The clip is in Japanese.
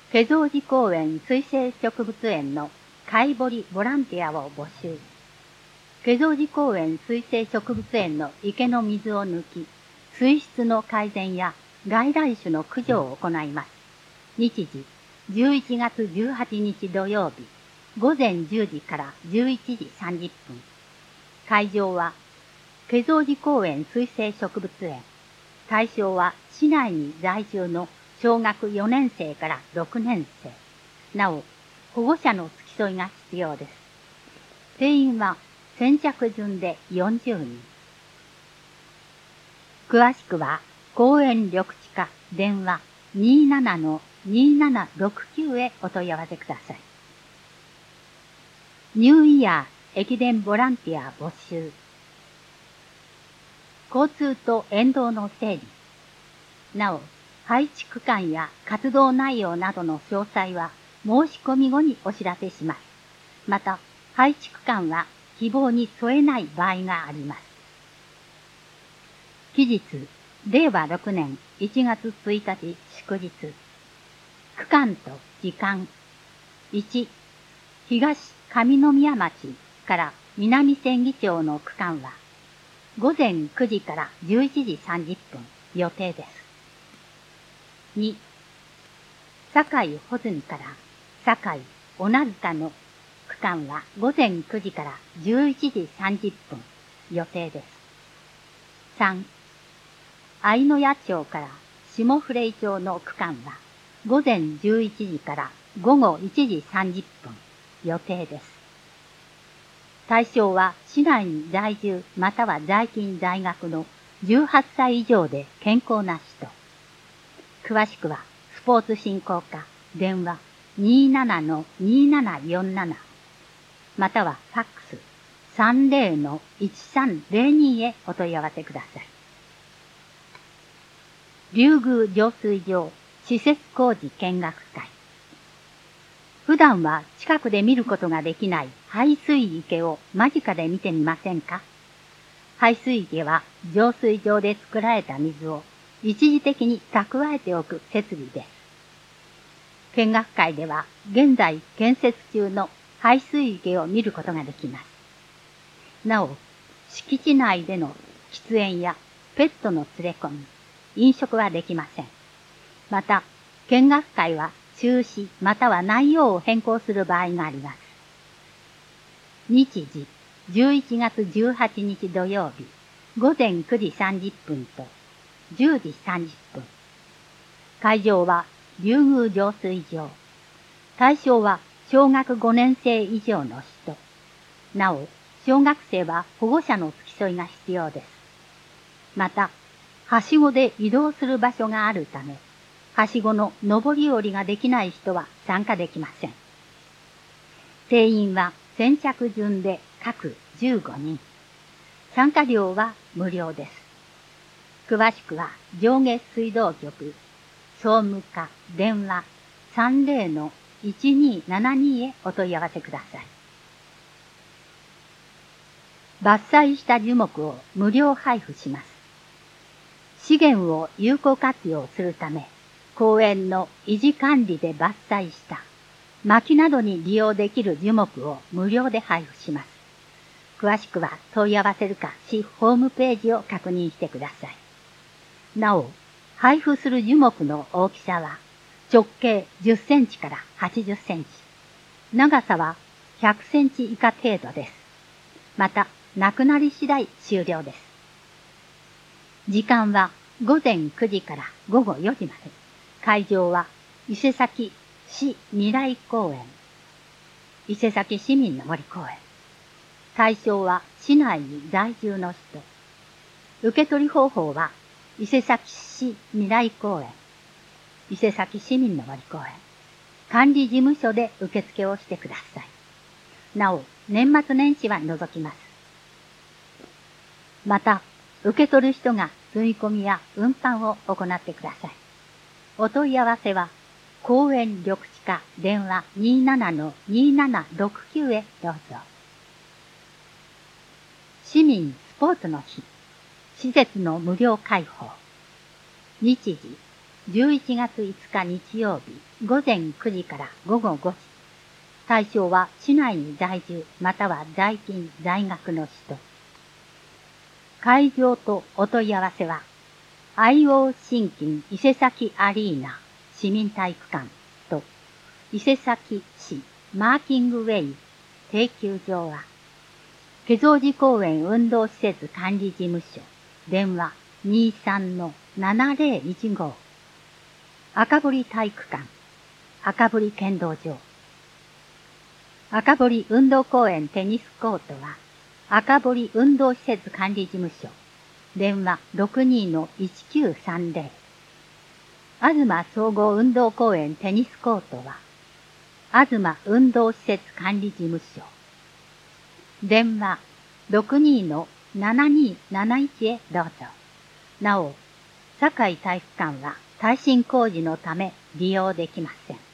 華蔵寺公園水生植物園の貝掘りボランティアを募集。華蔵寺公園水生植物園の池の水を抜き、水質の改善や外来種の駆除を行います。日時、11月18日土曜日、午前10時から11時30分。会場は、華蔵寺公園水生植物園。対象は市内に在住の小学4年生から6年生。なお、保護者の付き添いが必要です。定員は先着順で40人。詳しくは、公園緑地課電話 27-2769 へお問い合わせください。ニューイヤー駅伝ボランティア募集。交通と沿道の整備。なお、配置区間や活動内容などの詳細は申し込み後にお知らせします。また、配置区間は希望に添えない場合があります。期日、令和6年1月1日祝日。区間と時間。1、東上宮町から南千里町の区間は、午前9時から11時30分予定です。2、堺穂積から堺小名塚の区間は午前9時から11時30分予定です。3、相野谷町から下フレイ町の区間は午前11時から午後1時30分予定です。対象は市内に在住または在勤在学の18歳以上で健康な人。詳しくはスポーツ振興課電話 27-2747 またはファックス 30-1302 へお問い合わせください。龍宮浄水場施設工事見学会。普段は近くで見ることができない排水池を間近で見てみませんか？排水池は浄水場で作られた水を一時的に蓄えておく設備です。見学会では現在建設中の排水池を見ることができます。なお、敷地内での喫煙やペットの連れ込み、飲食はできません。また、見学会は中止または内容を変更する場合があります。日時、11月18日土曜日、午前9時30分と10時30分。会場は龍宮浄水場。対象は小学5年生以上の人。なお、小学生は保護者の付き添いが必要です。また、はしごで移動する場所があるため、はしごの上り下りができない人は参加できません。定員は先着順で各15人。参加料は無料です。詳しくは上下水道局総務課電話 30-1272 へお問い合わせください。伐採した樹木を無料配布します。資源を有効活用するため、公園の維持管理で伐採した薪などに利用できる樹木を無料で配布します。詳しくは問い合わせるか市ホームページを確認してください。なお、配布する樹木の大きさは直径10センチから80センチ、長さは100センチ以下程度です。また、なくなり次第終了です。時間は午前9時から午後4時まで。会場は伊勢崎市未来公園、伊勢崎市民の森公園。対象は市内に在住の人。受け取り方法は伊勢崎市未来公園、伊勢崎市民の森公園、管理事務所で受付をしてください。なお、年末年始は除きます。また、受け取る人が積み込みや運搬を行ってください。お問い合わせは、公園緑地課電話 27-2769 へどうぞ。市民スポーツの日、施設の無料開放。日時、 11月5日日曜日午前9時から午後5時。対象は市内に在住または在勤在学の人。会場とお問い合わせは、IO 新金伊勢崎アリーナ市民体育館と伊勢崎市マーキングウェイ定休場は、華蔵寺公園運動施設管理事務所電話 23-7015 赤堀体育館赤堀剣道場。赤堀運動公園テニスコートは赤堀運動施設管理事務所電話 62-1930。東総合運動公園テニスコートは東運動施設管理事務所電話 62-7271 へどうぞ。なお、堺体育館は耐震工事のため利用できません。